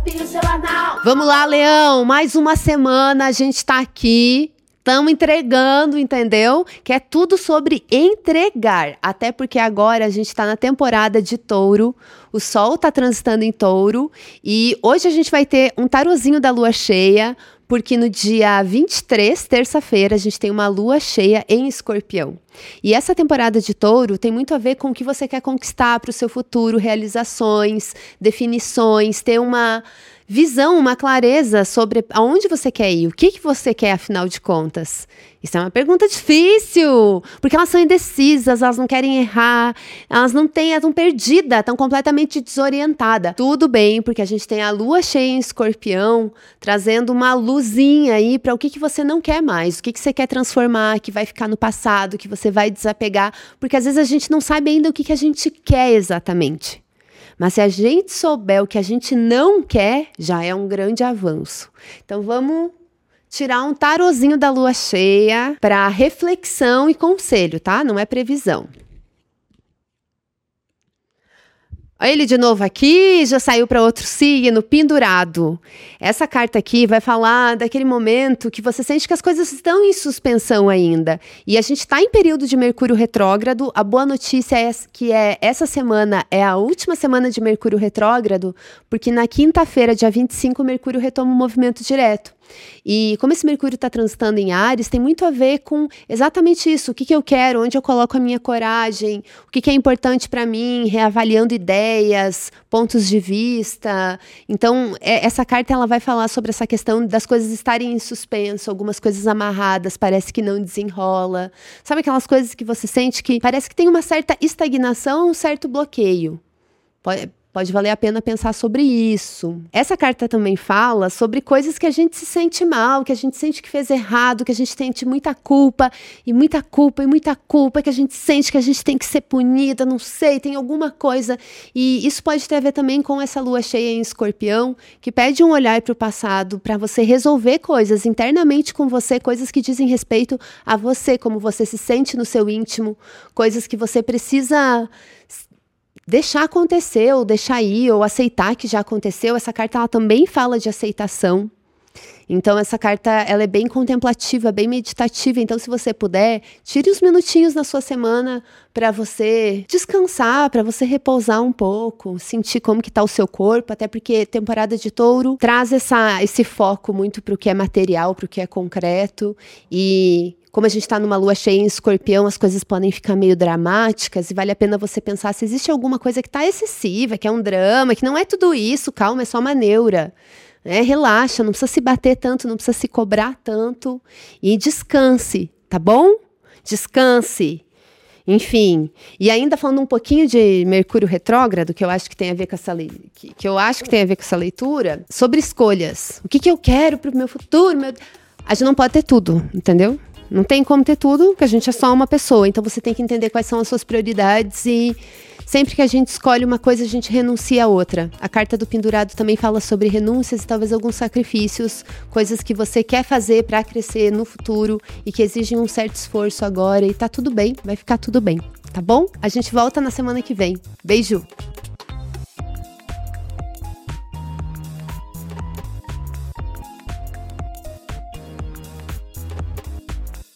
Limpinho seu anal. Vamos lá, Leão, mais uma semana a gente tá aqui. Estamos entregando, entendeu? Que é tudo sobre entregar. Até porque agora a gente está na temporada de Touro. O Sol está transitando em Touro. E hoje a gente vai ter um tarozinho da Lua Cheia. Porque no dia 23, terça-feira, a gente tem uma Lua Cheia em Escorpião. E essa temporada de Touro tem muito a ver com o que você quer conquistar para o seu futuro, realizações, definições, ter uma visão, uma clareza sobre aonde você quer ir, o que você quer, afinal de contas. Isso é uma pergunta difícil, porque elas são indecisas, elas não querem errar, elas estão perdidas, estão completamente desorientadas. Tudo bem, porque a gente tem a Lua Cheia em Escorpião, trazendo uma luzinha aí para o que você não quer mais, o que você quer transformar, que vai ficar no passado, que você vai desapegar, porque às vezes a gente não sabe ainda o que a gente quer exatamente. Mas se a gente souber o que a gente não quer, já é um grande avanço. Então vamos tirar um tarozinho da Lua Cheia para reflexão e conselho, tá? Não é previsão. Olha ele de novo aqui, já saiu para outro signo, pendurado. Essa carta aqui vai falar daquele momento que você sente que as coisas estão em suspensão ainda. E a gente está em período de Mercúrio retrógrado. A boa notícia é que essa semana é a última semana de Mercúrio retrógrado, porque na quinta-feira, dia 25, o Mercúrio retoma o movimento direto. E como esse Mercúrio está transitando em Áries, tem muito a ver com exatamente isso. O que eu quero, onde eu coloco a minha coragem, o que é importante para mim, reavaliando ideias, pontos de vista. Então, essa carta ela vai falar sobre essa questão das coisas estarem em suspenso, algumas coisas amarradas, parece que não desenrola. Sabe aquelas coisas que você sente que parece que tem uma certa estagnação, um certo bloqueio? Pode valer a pena pensar sobre isso. Essa carta também fala sobre coisas que a gente se sente mal, que a gente sente que fez errado, que a gente sente muita culpa, e muita culpa, e muita culpa, que a gente sente que a gente tem que ser punida, não sei, tem alguma coisa. E isso pode ter a ver também com essa Lua Cheia em Escorpião, que pede um olhar para o passado, para você resolver coisas internamente com você, coisas que dizem respeito a você, como você se sente no seu íntimo, coisas que você precisa deixar acontecer, ou deixar ir, ou aceitar que já aconteceu. Essa carta ela também fala de aceitação. Então, essa carta ela é bem contemplativa, bem meditativa. Então, se você puder, tire uns minutinhos na sua semana para você descansar, para você repousar um pouco, sentir como que está o seu corpo, até porque temporada de Touro traz esse foco muito para o que é material, para o que é concreto. E como a gente está numa Lua Cheia em Escorpião, as coisas podem ficar meio dramáticas e vale a pena você pensar se existe alguma coisa que está excessiva, que é um drama, que não é tudo isso, calma, é só uma neura. Relaxa, não precisa se bater tanto, não precisa se cobrar tanto e descanse, tá bom? Descanse. Enfim, e ainda falando um pouquinho de Mercúrio retrógrado, que eu acho que tem a ver com essa leitura, sobre escolhas. O que eu quero para o meu futuro? A gente não pode ter tudo, entendeu? Não tem como ter tudo, porque a gente é só uma pessoa. Então você tem que entender quais são as suas prioridades e sempre que a gente escolhe uma coisa, a gente renuncia a outra. A carta do pendurado também fala sobre renúncias e talvez alguns sacrifícios, coisas que você quer fazer para crescer no futuro e que exigem um certo esforço agora. E tá tudo bem, vai ficar tudo bem, tá bom? A gente volta na semana que vem. Beijo!